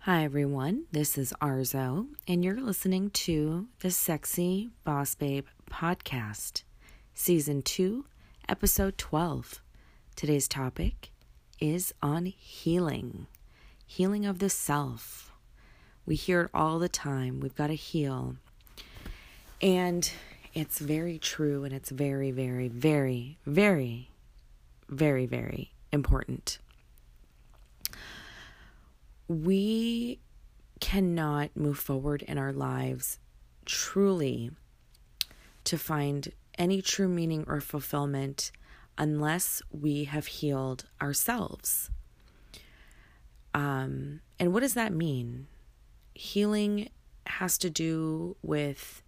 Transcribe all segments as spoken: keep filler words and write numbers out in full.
Hi everyone, this is Arzo, and you're listening to the Sexy Boss Babe podcast, season two, episode twelve. Today's topic is on healing, healing of the self. We hear it all the time. We've got to heal, and it's very true, and it's very, very, very, very, very, very important. We cannot move forward in our lives truly to find any true meaning or fulfillment unless we have healed ourselves. Um, and what does that mean? Healing has to do with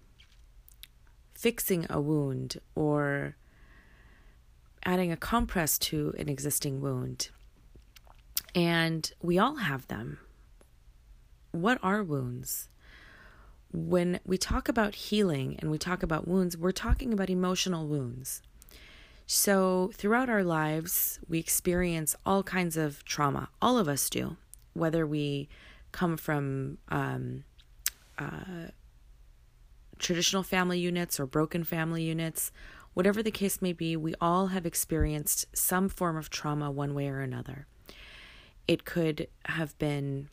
fixing a wound or adding a compress to an existing wound. And we all have them. What are wounds? When we talk about healing and we talk about wounds, we're talking about emotional wounds. So throughout our lives, we experience all kinds of trauma. All of us do. Whether we come from um, uh, traditional family units or broken family units, whatever the case may be, we all have experienced some form of trauma one way or another. It could have been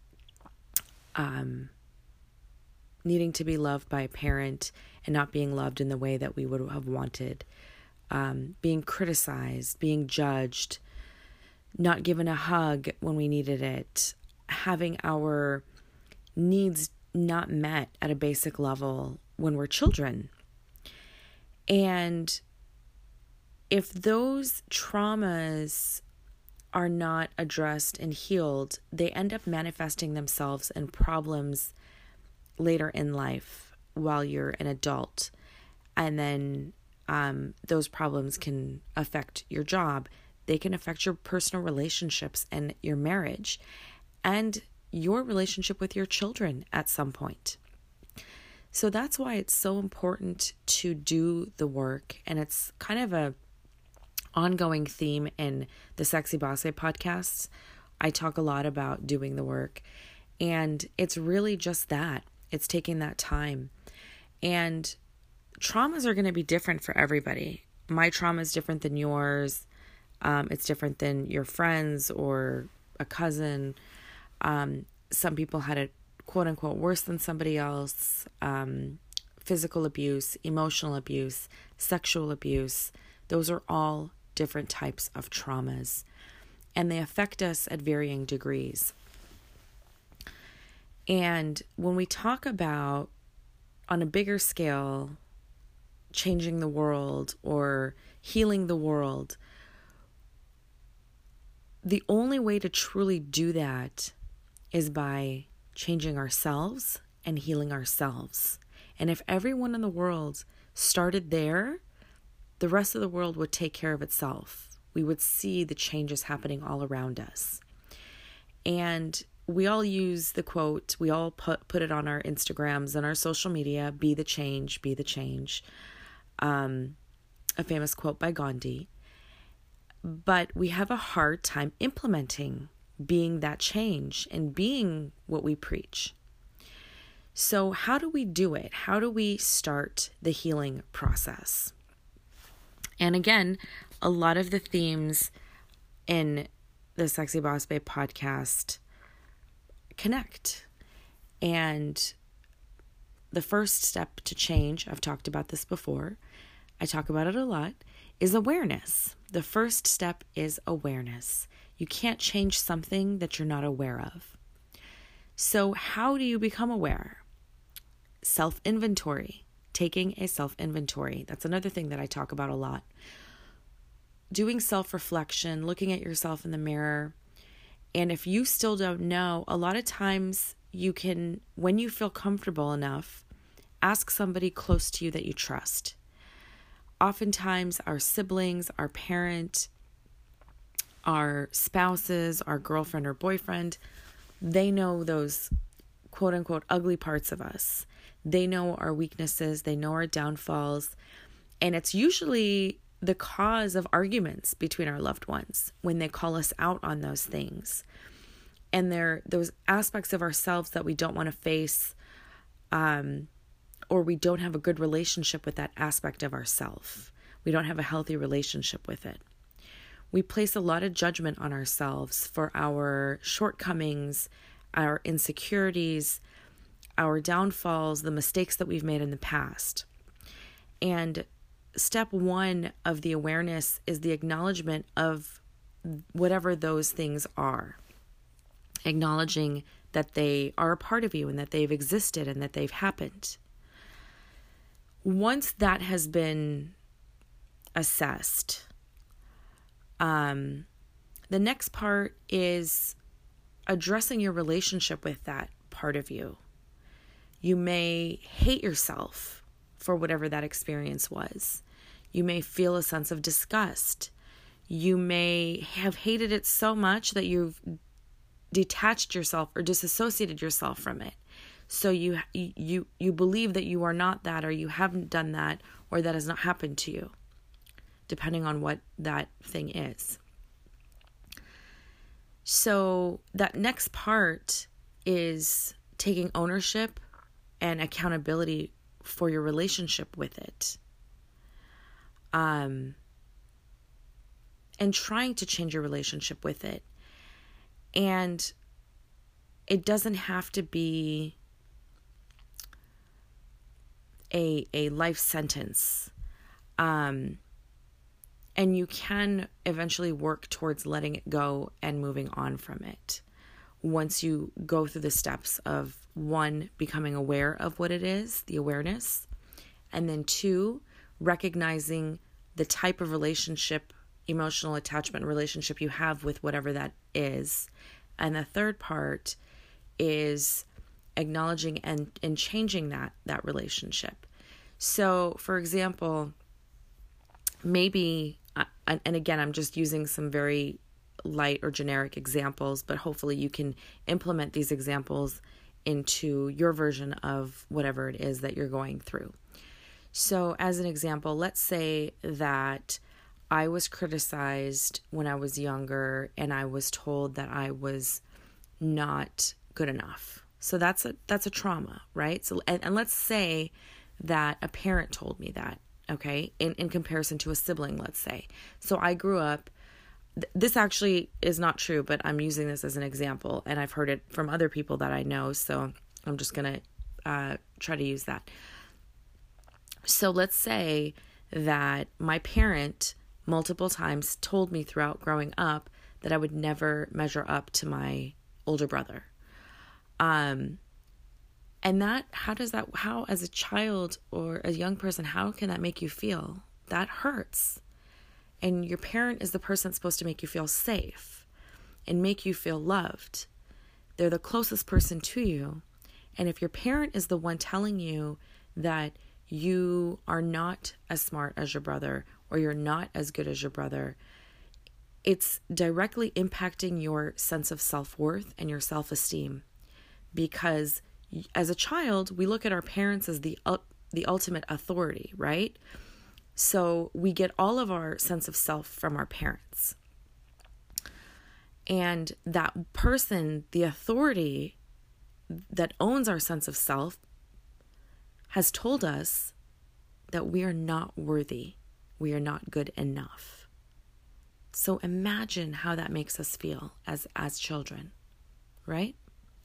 um, needing to be loved by a parent and not being loved in the way that we would have wanted, um, being criticized, being judged, not given a hug when we needed it, having our needs not met at a basic level when we're children. And if those traumas are not addressed and healed, they end up manifesting themselves in problems later in life while you're an adult. And then um, those problems can affect your job. They can affect your personal relationships and your marriage and your relationship with your children at some point. So that's why it's so important to do the work. And it's kind of a ongoing theme in the Sexy Boss Babe podcasts. I talk a lot about doing the work, and it's really just that. It's taking that time. And traumas are going to be different for everybody. My trauma is different than yours. Um, it's different than your friends or a cousin. Um, some people had it quote unquote worse than somebody else. Um, physical abuse, emotional abuse, sexual abuse. Those are all different types of traumas, and they affect us at varying degrees. And when we talk about, on a bigger scale, changing the world or healing the world, the only way to truly do that is by changing ourselves and healing ourselves. And if everyone in the world started there, the rest of the world would take care of itself. We would see the changes happening all around us. And we all use the quote, we all put, put it on our Instagrams and our social media, be the change, be the change. Um, a famous quote by Gandhi. But we have a hard time implementing being that change and being what we preach. So how do we do it? How do we start the healing process? And again, a lot of the themes in the Sexy Boss Babe podcast connect. And the first step to change, I've talked about this before, I talk about it a lot, is awareness. The first step is awareness. You can't change something that you're not aware of. So how do you become aware? Self-inventory. Taking a self-inventory. That's another thing that I talk about a lot. Doing self-reflection, looking at yourself in the mirror. And if you still don't know, a lot of times you can, when you feel comfortable enough, ask somebody close to you that you trust. Oftentimes our siblings, our parent, our spouses, our girlfriend or boyfriend, they know those quote unquote ugly parts of us. They know our weaknesses, they know our downfalls, and it's usually the cause of arguments between our loved ones when they call us out on those things. and there those aspects of ourselves that we don't want to face, um, or we don't have a good relationship with that aspect of ourself. We don't have a healthy relationship with it. We place a lot of judgment on ourselves for our shortcomings, our insecurities, our downfalls, the mistakes that we've made in the past. And step one of the awareness is the acknowledgement of whatever those things are. Acknowledging that they are a part of you and that they've existed and that they've happened. Once that has been assessed, um, the next part is addressing your relationship with that part of you. You may hate yourself for whatever that experience was. You may feel a sense of disgust. You may have hated it so much that you've detached yourself or disassociated yourself from it. So you you you believe that you are not that, or you haven't done that, or that has not happened to you, depending on what that thing is. So that next part is taking ownership and accountability for your relationship with it. Um, and trying to change your relationship with it. And it doesn't have to be a a life sentence. Um, and you can eventually work towards letting it go and moving on from it. Once you go through the steps of, one, becoming aware of what it is, the awareness, and then two, recognizing the type of relationship, emotional attachment relationship you have with whatever that is. And the third part is acknowledging and, and changing that, that relationship. So, for example, maybe, uh, and again, I'm just using some very light or generic examples, but hopefully you can implement these examples into your version of whatever it is that you're going through. So as an example, let's say that I was criticized when I was younger and I was told that I was not good enough. So that's a that's a trauma, right? So and, and let's say that a parent told me that, okay, in, in comparison to a sibling, let's say. So I grew up, th- this actually is not true, but I'm using this as an example, and I've heard it from other people that I know, so I'm just going to uh, try to use that. So let's say that my parent multiple times told me throughout growing up that I would never measure up to my older brother. Um, and that, how does that, how as a child or a young person, how can that make you feel? That hurts. And your parent is the person that's supposed to make you feel safe and make you feel loved. They're the closest person to you. And if your parent is the one telling you that you are not as smart as your brother, or you're not as good as your brother, it's directly impacting your sense of self-worth and your self-esteem. Because as a child, we look at our parents as the uh, the ultimate authority, right? So we get all of our sense of self from our parents. And that person, the authority that owns our sense of self, has told us that we are not worthy. We are not good enough. So imagine how that makes us feel as, as children, right?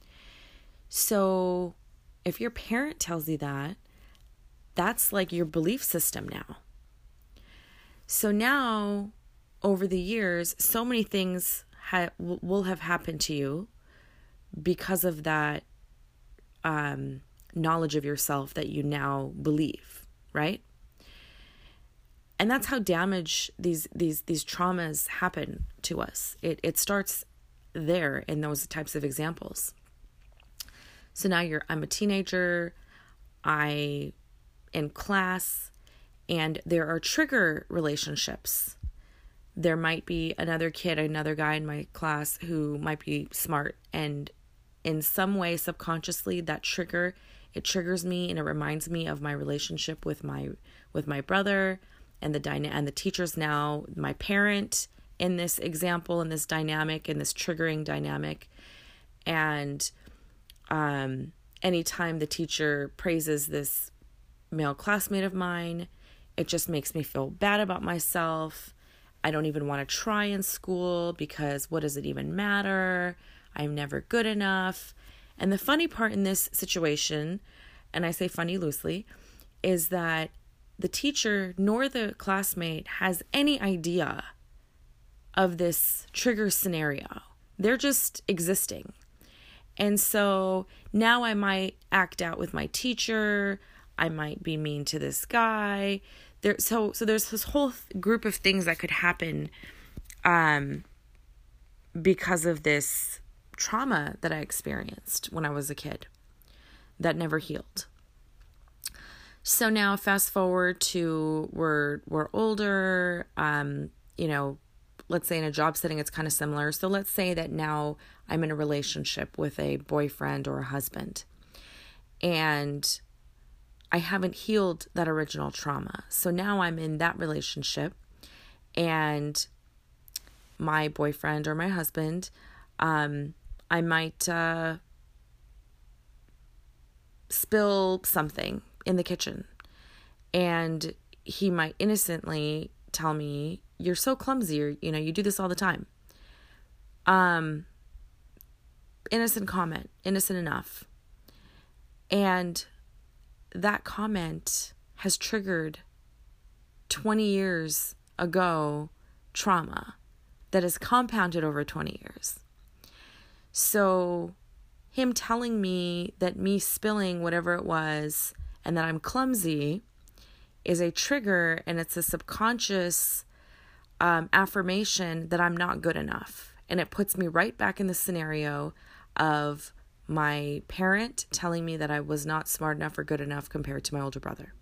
So if your parent tells you that, that's like your belief system now. So now, over the years, so many things ha- will have happened to you because of that um, knowledge of yourself that you now believe, right? And that's how damage these these these traumas happen to us. It it starts there in those types of examples. So now you're I'm a teenager, I in class, and there are trigger relationships. There might be another kid, another guy in my class who might be smart, and in some way subconsciously that trigger, it triggers me and it reminds me of my relationship with my with my brother and the dyna- and the teachers now, my parent in this example, in this dynamic, in this triggering dynamic. And um, anytime the teacher praises this male classmate of mine, it just makes me feel bad about myself. I don't even want to try in school because what does it even matter? I'm never good enough. And the funny part in this situation, and I say funny loosely, is that the teacher nor the classmate has any idea of this trigger scenario. They're just existing. And so now I might act out with my teacher. I might be mean to this guy. There, so so there's this whole th- group of things that could happen um, because of this trauma that I experienced when I was a kid that never healed. So now fast forward to we're we're older, um, you know, let's say in a job setting, it's kind of similar. So let's say that now I'm in a relationship with a boyfriend or a husband, and I haven't healed that original trauma. So now I'm in that relationship, and my boyfriend or my husband, um, I might uh, spill something in the kitchen, and he might innocently tell me, "You're so clumsy," or, you know, "You do this all the time." Um, innocent comment, innocent enough. And that comment has triggered twenty years ago trauma that is compounded over twenty years. So him telling me that me spilling whatever it was and that I'm clumsy is a trigger, and it's a subconscious um, affirmation that I'm not good enough. And it puts me right back in the scenario of my parent telling me that I was not smart enough or good enough compared to my older brother.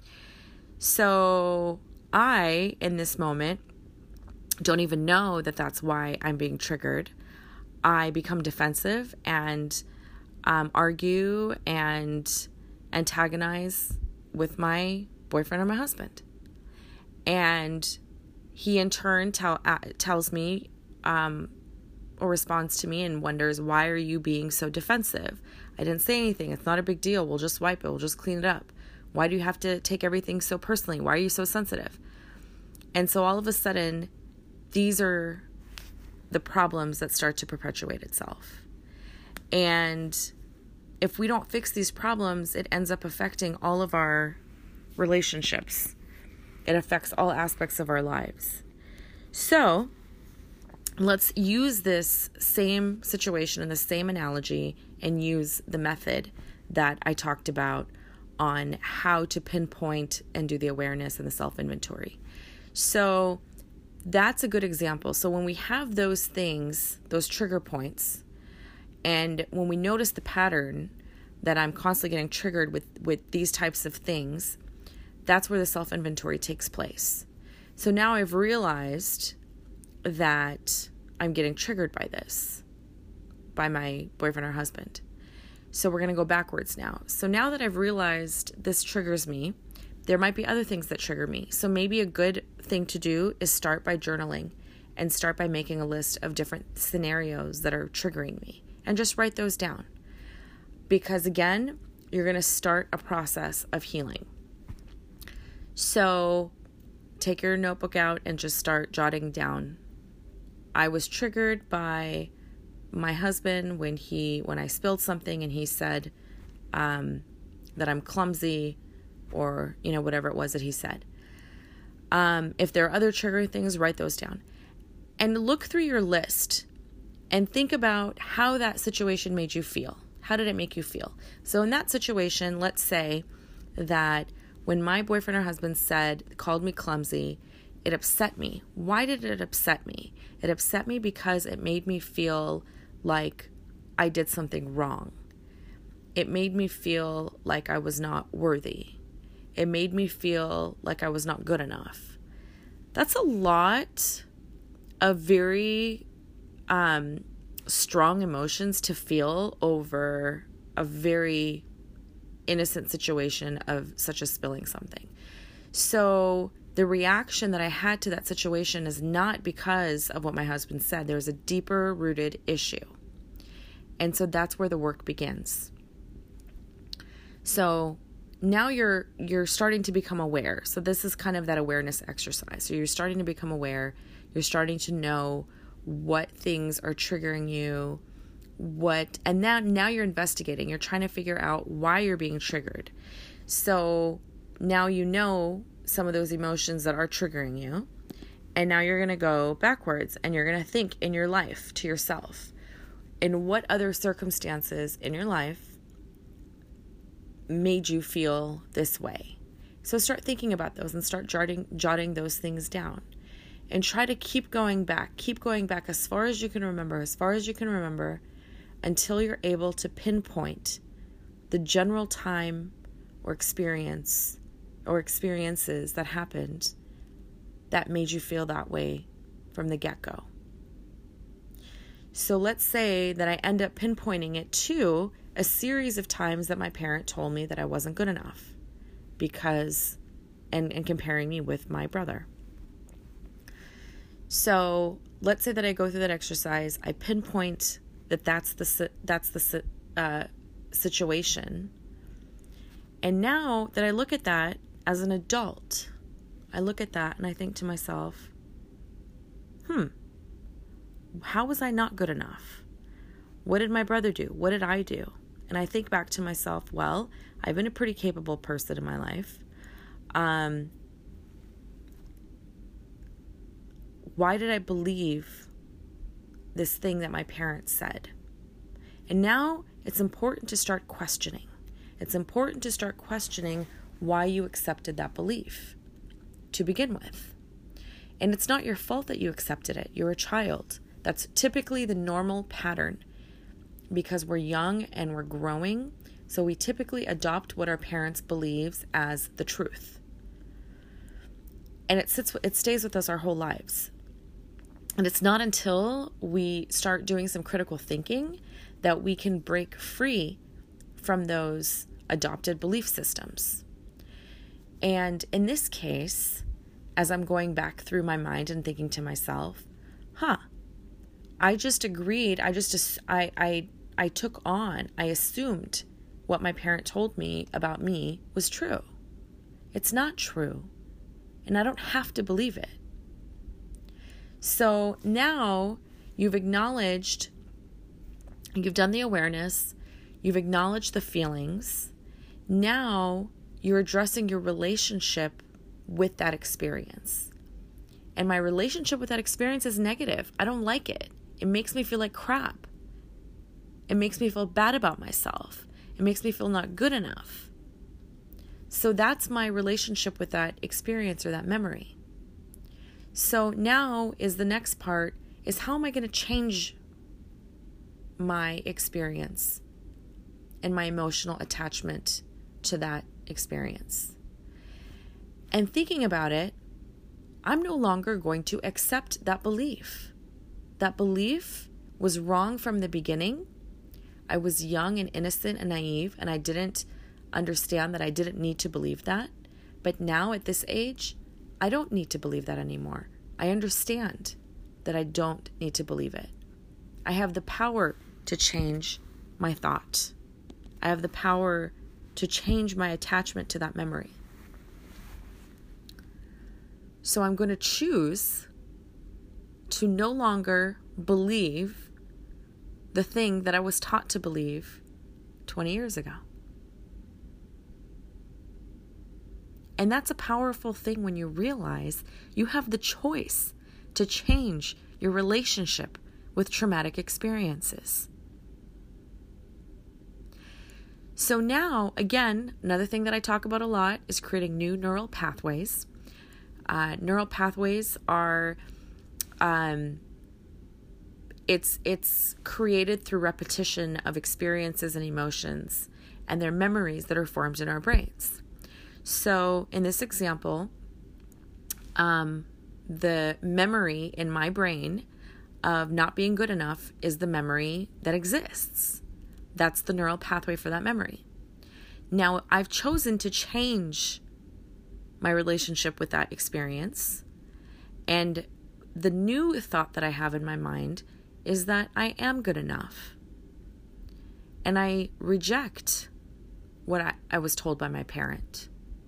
So I, in this moment, don't even know that that's why I'm being triggered. I become defensive and um, argue and antagonize with my boyfriend or my husband. And he in turn tell, uh, tells me um, or responds to me and wonders, "Why are you being so defensive? I didn't say anything. It's not a big deal. We'll just wipe it. We'll just clean it up. Why do you have to take everything so personally? Why are you so sensitive?" And so all of a sudden, these are the problems that start to perpetuate itself. And if we don't fix these problems, it ends up affecting all of our relationships. It affects all aspects of our lives. So let's use this same situation and the same analogy and use the method that I talked about on how to pinpoint and do the awareness and the self-inventory. So that's a good example. So when we have those things, those trigger points, and when we notice the pattern that I'm constantly getting triggered with, with these types of things, that's where the self-inventory takes place. So now I've realized that I'm getting triggered by this, by my boyfriend or husband. So we're going to go backwards now. So now that I've realized this triggers me, there might be other things that trigger me. So maybe a good thing to do is start by journaling and start by making a list of different scenarios that are triggering me and just write those down. Because again, you're going to start a process of healing. So take your notebook out and just start jotting down. I was triggered by my husband when he when I spilled something and he said um, that I'm clumsy, or you know whatever it was that he said. Um, if there are other triggering things, write those down and look through your list and think about how that situation made you feel. How did it make you feel? So in that situation, let's say that when my boyfriend or husband said, called me clumsy, it upset me. Why did it upset me? It upset me because it made me feel like I did something wrong. It made me feel like I was not worthy. It made me feel like I was not good enough. That's a lot of very um, strong emotions to feel over a very innocent situation of such as spilling something. So the reaction that I had to that situation is not because of what my husband said. There's a deeper rooted issue. And so that's where the work begins. So now you're you're starting to become aware. So this is kind of that awareness exercise. So you're starting to become aware. You're starting to know what things are triggering you, what, and now now you're investigating. You're trying to figure out why you're being triggered. So now you know some of those emotions that are triggering you. And now you're going to go backwards and you're going to think in your life to yourself, in what other circumstances in your life made you feel this way. So start thinking about those and start jotting, jotting those things down. And try to keep going back. Keep going back as far as you can remember, as far as you can remember, until you're able to pinpoint the general time or experience or experiences that happened that made you feel that way from the get-go. So let's say that I end up pinpointing it to a series of times that my parent told me that I wasn't good enough because, and, and comparing me with my brother. So let's say that I go through that exercise. I pinpoint that that's the, that's the uh, situation. And now that I look at that as an adult, I look at that and I think to myself, hmm, how was I not good enough? What did my brother do? What did I do? And I think back to myself, well, I've been a pretty capable person in my life. Um, why did I believe this thing that my parents said? And now it's important to start questioning. It's important to start questioning why you accepted that belief to begin with. And it's not your fault that you accepted it. You're a child. That's typically the normal pattern because we're young and we're growing. So we typically adopt what our parents believes as the truth. And it sits, it stays with us our whole lives. And it's not until we start doing some critical thinking that we can break free from those adopted belief systems. And in this case, as I'm going back through my mind and thinking to myself, huh, I just agreed, I just, I, I, I took on, I assumed what my parent told me about me was true. It's not true. And I don't have to believe it. So now you've acknowledged, you've done the awareness, you've acknowledged the feelings. Now you're addressing your relationship with that experience. And my relationship with that experience is negative. I don't like it. It makes me feel like crap. It makes me feel bad about myself. It makes me feel not good enough. So that's my relationship with that experience or that memory. So now is the next part is how am I going to change my experience and my emotional attachment to that experience? And thinking about it, I'm no longer going to accept that belief. That belief was wrong from the beginning. I was young and innocent and naive, and I didn't understand that I didn't need to believe that. But now at this age, I don't need to believe that anymore. I understand that I don't need to believe it. I have the power to change my thought. I have the power to change my attachment to that memory. So I'm going to choose to no longer believe the thing that I was taught to believe twenty years ago. And that's a powerful thing when you realize you have the choice to change your relationship with traumatic experiences. So now, again, another thing that I talk about a lot is creating new neural pathways. Uh, neural pathways are, um, it's it's created through repetition of experiences and emotions, and they're memories that are formed in our brains. So in this example, um, the memory in my brain of not being good enough is the memory that exists. That's the neural pathway for that memory. Now, I've chosen to change my relationship with that experience. And the new thought that I have in my mind is that I am good enough. and I reject what I, I was told by my parent.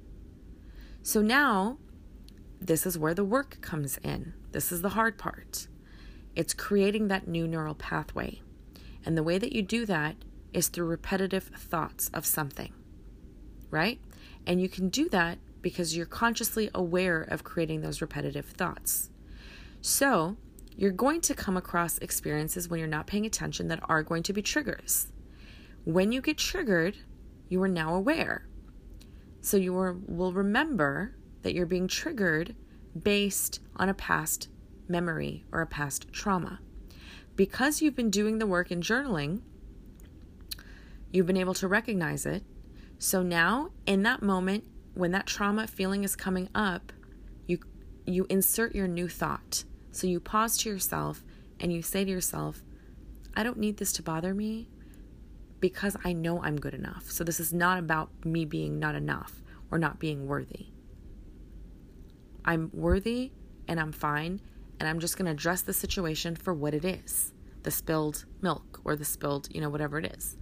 So now, this is where the work comes in. This is the hard part. It's creating that new neural pathway. And the way that you do that is through repetitive thoughts of something, right? And you can do that because you're consciously aware of creating those repetitive thoughts. So you're going to come across experiences when you're not paying attention that are going to be triggers. When you get triggered, you are now aware. So you are, will remember that you're being triggered based on a past memory or a past trauma. Because you've been doing the work in journaling, you've been able to recognize it. So now, in that moment, when that trauma feeling is coming up, you you insert your new thought. So you pause to yourself and you say to yourself, I don't need this to bother me because I know I'm good enough. So this is not about me being not enough or not being worthy. I'm worthy and I'm fine, and I'm just going to address the situation for what it is, the spilled milk or the spilled, you know, whatever it is.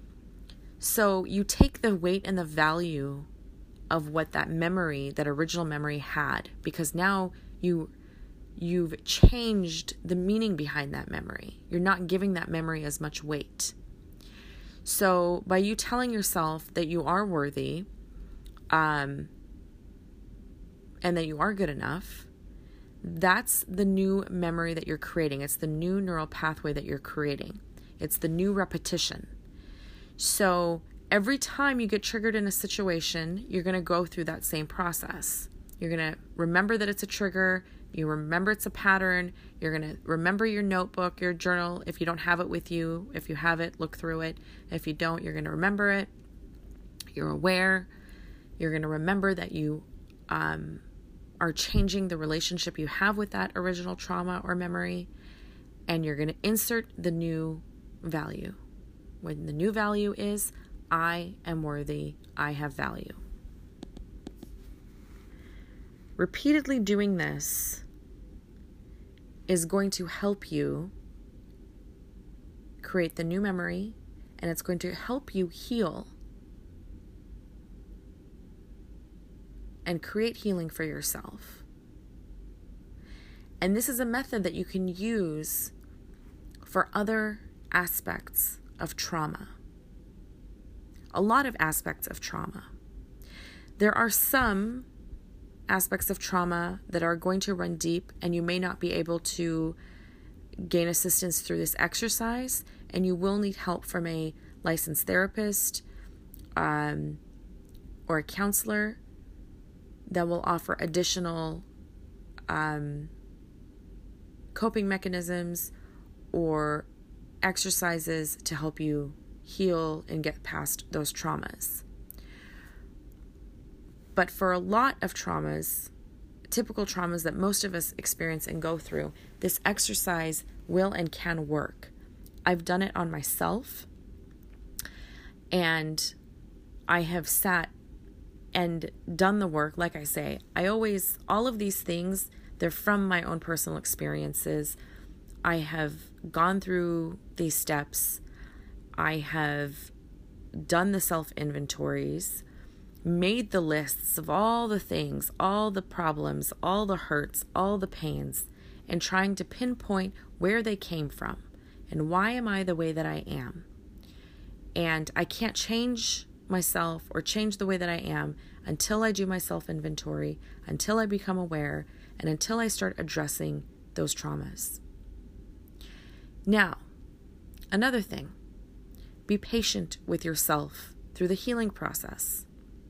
So you take the weight and the value of what that memory, that original memory had, because now you, you've changed the meaning behind that memory. You're not giving that memory as much weight. So by you telling yourself that you are worthy, um, and that you are good enough, that's the new memory that you're creating. It's the new neural pathway that you're creating. It's the new repetition. So every time you get triggered in a situation, you're going to go through that same process. You're going to remember that it's a trigger. You remember it's a pattern. You're going to remember your notebook, your journal. If you don't have it with you, if you have it, look through it. If you don't, you're going to remember it. You're aware. You're going to remember that you um, are changing the relationship you have with that original trauma or memory. And you're going to insert the new value. When the new value is, I am worthy, I have value. Repeatedly doing this is going to help you create the new memory, and it's going to help you heal and create healing for yourself. And this is a method that you can use for other aspects of trauma. A lot of aspects of trauma. There are some aspects of trauma that are going to run deep, and you may not be able to gain assistance through this exercise, and you will need help from a licensed therapist um, or a counselor that will offer additional um, coping mechanisms or exercises to help you heal and get past those traumas. But for a lot of traumas, typical traumas that most of us experience and go through, this exercise will and can work. I've done it on myself, and I have sat and done the work. Like I say, I always, all of these things, they're from my own personal experiences. I have gone through these steps. I have done the self-inventories, made the lists of all the things, all the problems, all the hurts, all the pains, and trying to pinpoint where they came from and why am I the way that I am. And I can't change myself or change the way that I am until I do my self-inventory, until I become aware, and until I start addressing those traumas. Now, another thing, be patient with yourself through the healing process.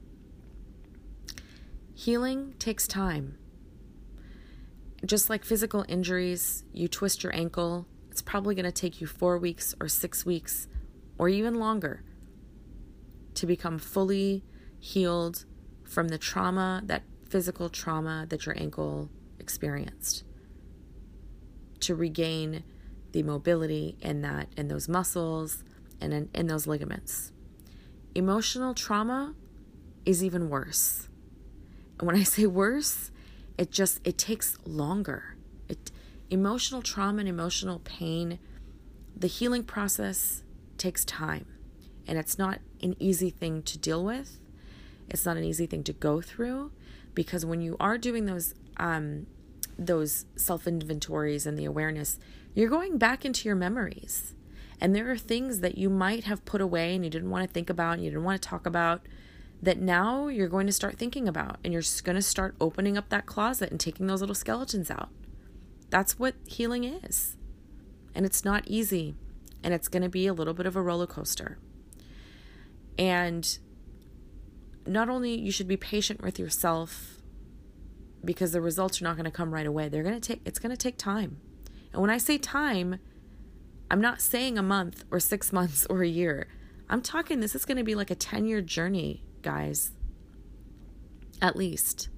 Healing takes time. Just like physical injuries, you twist your ankle, it's probably going to take you four weeks or six weeks or even longer to become fully healed from the trauma, that physical trauma that your ankle experienced, to regain the mobility in that, in those muscles and in, in those ligaments. Emotional trauma is even worse. And when I say worse, it just, it takes longer. It, emotional trauma and emotional pain, the healing process takes time. And it's not an easy thing to deal with. It's not an easy thing to go through, because when you are doing those um, those self-inventories and the awareness, you're going back into your memories. And there are things that you might have put away and you didn't want to think about and you didn't want to talk about, that now you're going to start thinking about, and you're just going to start opening up that closet and taking those little skeletons out. That's what healing is. And it's not easy, and it's going to be a little bit of a roller coaster. And not only you should be patient with yourself, because the results are not going to come right away. They're going to take, it's going to take time. And when I say time, I'm not saying a month or six months or a year. I'm talking, this is going to be like a ten-year journey, guys. At least.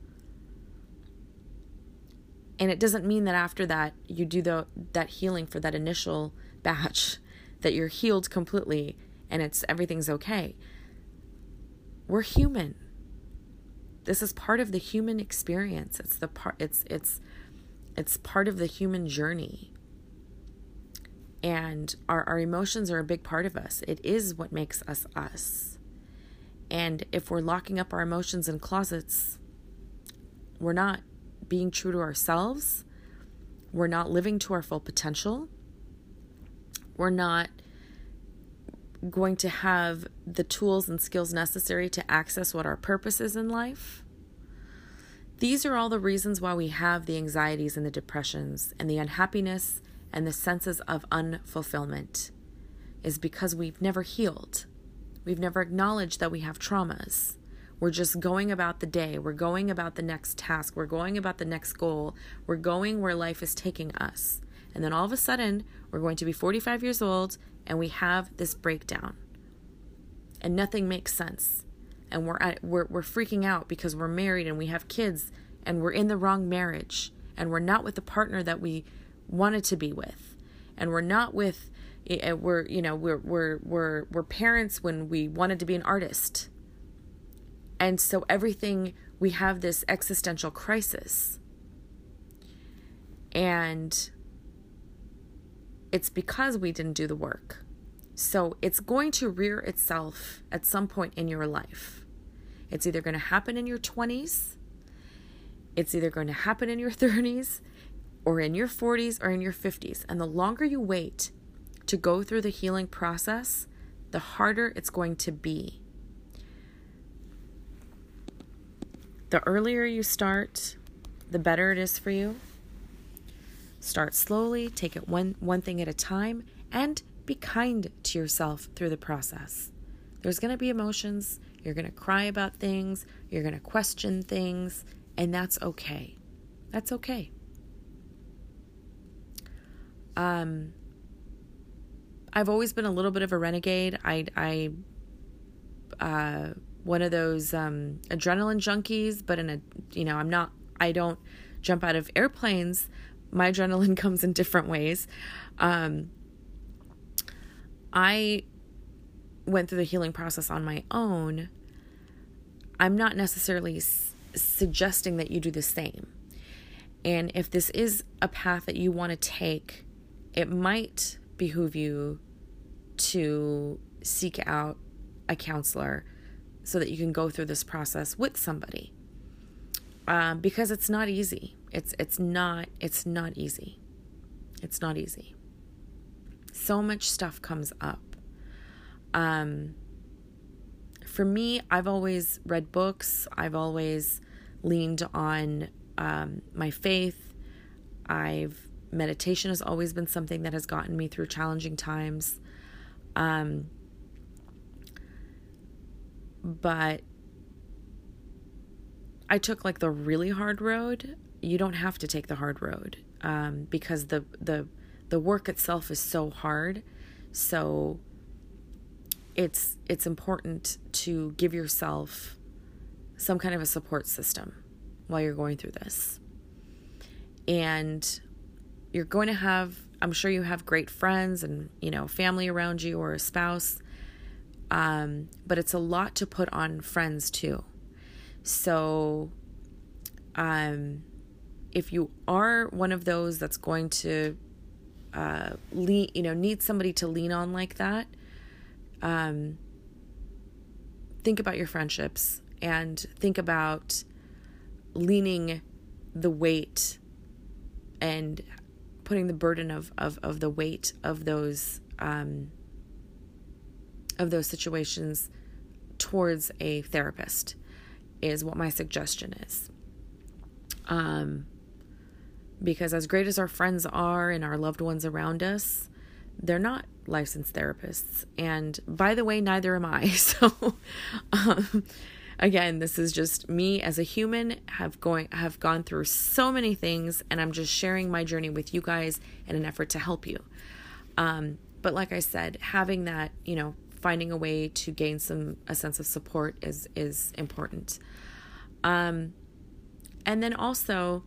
And it doesn't mean that after that, you do the that healing for that initial batch, that you're healed completely and it's everything's okay. We're human. This is part of the human experience. It's the part it's it's it's part of the human journey. And our, our emotions are a big part of us. It is what makes us us. And if we're locking up our emotions in closets, we're not being true to ourselves. We're not living to our full potential. We're not going to have the tools and skills necessary to access what our purpose is in life. These are all the reasons why we have the anxieties and the depressions and the unhappiness and the senses of unfulfillment, is because we've never healed. We've never acknowledged that we have traumas. We're just going about the day. We're going about the next task. We're going about the next goal. We're going where life is taking us. And then all of a sudden, we're going to be forty-five years old and we have this breakdown. And nothing makes sense. And we're at, we're we're freaking out because we're married and we have kids and we're in the wrong marriage and we're not with the partner that we wanted to be with, and we're not with we're you know we're we're we're we're parents when we wanted to be an artist. And so everything, we have this existential crisis, and it's because we didn't do the work. So it's going to rear itself at some point in your life. It's either going to happen in your twenties, it's either going to happen in your thirties, or in your forties, or in your fifties. And the longer you wait to go through the healing process, the harder it's going to be. The earlier you start, the better it is for you. Start slowly, take it one, one thing at a time, and be kind to yourself through the process. There's going to be emotions. You're going to cry about things. You're going to question things, and that's okay. That's okay. Um, I've always been a little bit of a renegade. I, I, uh, one of those um, adrenaline junkies, but in a, you know, I'm not, I don't jump out of airplanes. My adrenaline comes in different ways. Um, I went through the healing process on my own. I'm not necessarily s- suggesting that you do the same. And if this is a path that you want to take, it might behoove you to seek out a counselor so that you can go through this process with somebody. Um, because it's not easy. It's it's not it's not easy. It's not easy. So much stuff comes up. Um, for me, I've always read books. I've always leaned on um, my faith. I've meditation has always been something that has gotten me through challenging times. Um, but I took like the really hard road. You don't have to take the hard road, um, because the, the, the work itself is so hard. So it's, it's important to give yourself some kind of a support system while you're going through this. And you're going to have, I'm sure you have great friends and, you know, family around you or a spouse. Um, but it's a lot to put on friends too. So, um, if you are one of those that's going to, uh, lean, you know, need somebody to lean on like that, um, think about your friendships and think about leaning the weight and putting the burden of, of, of the weight of those, um, of those situations towards a therapist is what my suggestion is. Um, because as great as our friends are and our loved ones around us, they're not licensed therapists. And by the way, neither am I. So, um, again, this is just me as a human have going, have gone through so many things, and I'm just sharing my journey with you guys in an effort to help you. Um, but like I said, having that, you know, finding a way to gain some, a sense of support is, is important. Um, and then also,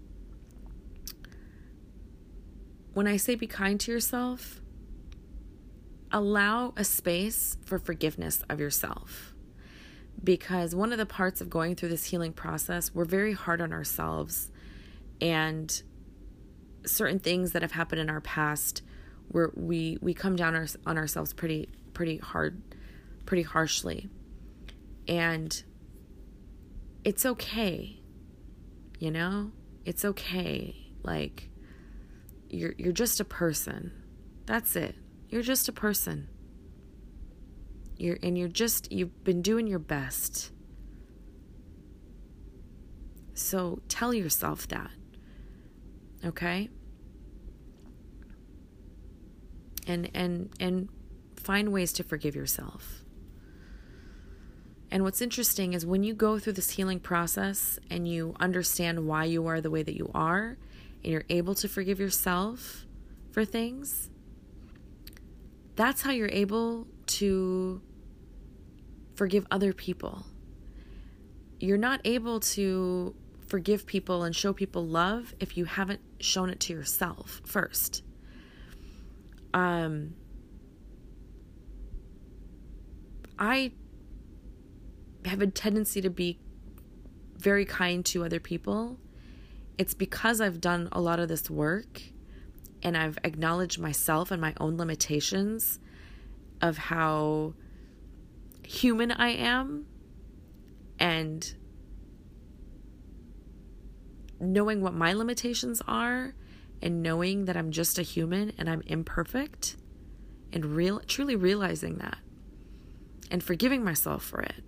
when I say be kind to yourself, allow a space for forgiveness of yourself. Because one of the parts of going through this healing process, we're very hard on ourselves, and certain things that have happened in our past, where we we come down our, on ourselves pretty pretty hard, pretty harshly. And it's okay, you know? It's okay. Like, you're you're just a person. That's it. You're just a person. You're and you're just you've been doing your best. So tell yourself that. Okay? And and and find ways to forgive yourself. And what's interesting is when you go through this healing process and you understand why you are the way that you are, and you're able to forgive yourself for things, that's how you're able to forgive other people. You're not able to forgive people and show people love if you haven't shown it to yourself first. Um, I have a tendency to be very kind to other people. It's because I've done a lot of this work and I've acknowledged myself and my own limitations of how human I am, and knowing what my limitations are and knowing that I'm just a human and I'm imperfect, and real truly realizing that and forgiving myself for it.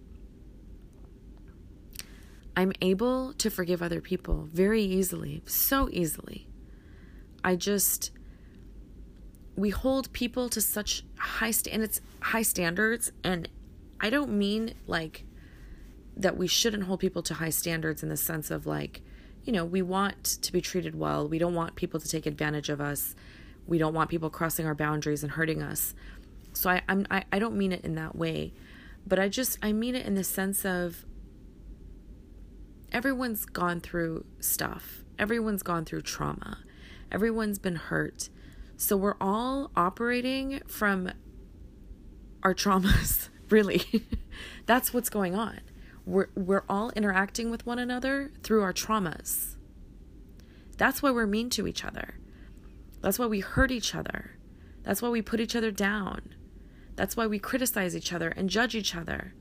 I'm able to forgive other people very easily, so easily. I just, we hold people to such high st- and it's high standards, and I don't mean like that we shouldn't hold people to high standards in the sense of like, you know, we want to be treated well. We don't want people to take advantage of us. We don't want people crossing our boundaries and hurting us. So I I'm, I, I don't mean it in that way, but I just, I mean it in the sense of everyone's gone through stuff. Everyone's gone through trauma. Everyone's been hurt. So we're all operating from our traumas, really. That's what's going on. We're, we're all interacting with one another through our traumas. That's why we're mean to each other. That's why we hurt each other. That's why we put each other down. That's why we criticize each other and judge each other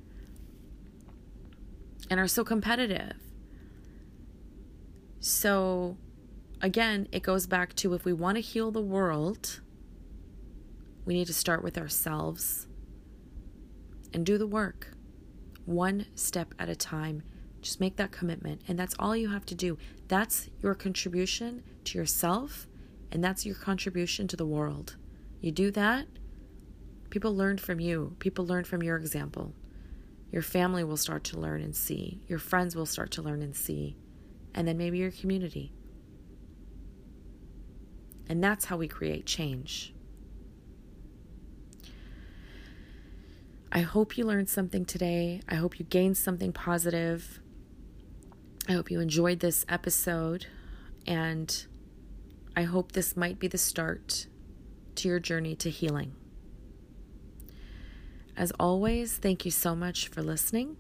and are so competitive. So, again, it goes back to, if we want to heal the world, we need to start with ourselves and do the work. One step at a time. Just make that commitment. And that's all you have to do. That's your contribution to yourself, and that's your contribution to the world. You do that, people learn from you. People learn from your example. Your family will start to learn and see. Your friends will start to learn and see. And then maybe your community. And that's how we create change. I hope you learned something today. I hope you gained something positive. I hope you enjoyed this episode. And I hope this might be the start to your journey to healing. As always, thank you so much for listening.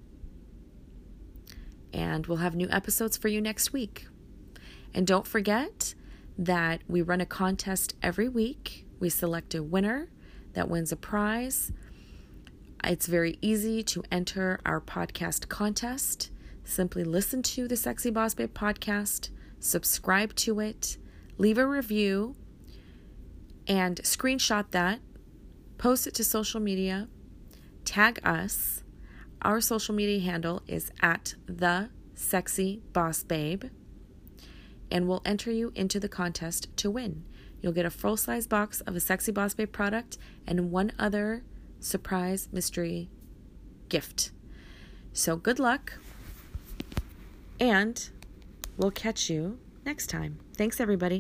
And we'll have new episodes for you next week. And don't forget that we run a contest every week. We select a winner that wins a prize. It's very easy to enter our podcast contest. Simply listen to the Sexy Boss Babe podcast, subscribe to it, leave a review, and screenshot that, post it to social media, tag us. Our social media handle is at the Sexy Boss Babe, and we'll enter you into the contest to win. You'll get a full-size box of a Sexy Boss Babe product and one other surprise mystery gift. So good luck, and we'll catch you next time. Thanks, everybody.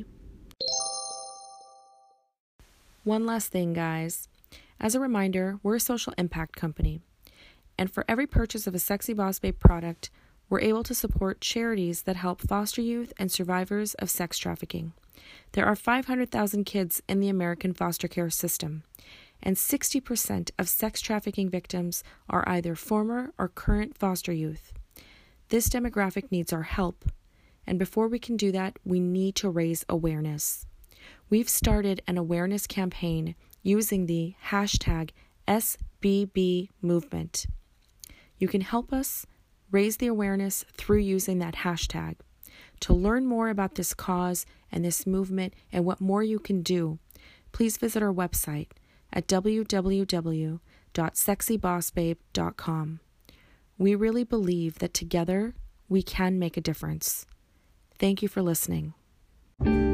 One last thing, guys. As a reminder, we're a social impact company, and for every purchase of a Sexy Boss Babe product, we're able to support charities that help foster youth and survivors of sex trafficking. There are five hundred thousand kids in the American foster care system, and sixty percent of sex trafficking victims are either former or current foster youth. This demographic needs our help, and before we can do that, we need to raise awareness. We've started an awareness campaign using the hashtag S B B movement. You can help us raise the awareness through using that hashtag. To learn more about this cause and this movement and what more you can do, please visit our website at w w w dot sexy boss babe dot com. We really believe that together we can make a difference. Thank you for listening.